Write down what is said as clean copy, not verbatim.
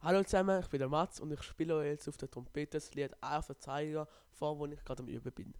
Hallo zusammen, ich bin der Mats und ich spiele euch jetzt auf der Trompete das Lied «Eier Verzeihung» vor, wo ich gerade am Üben bin.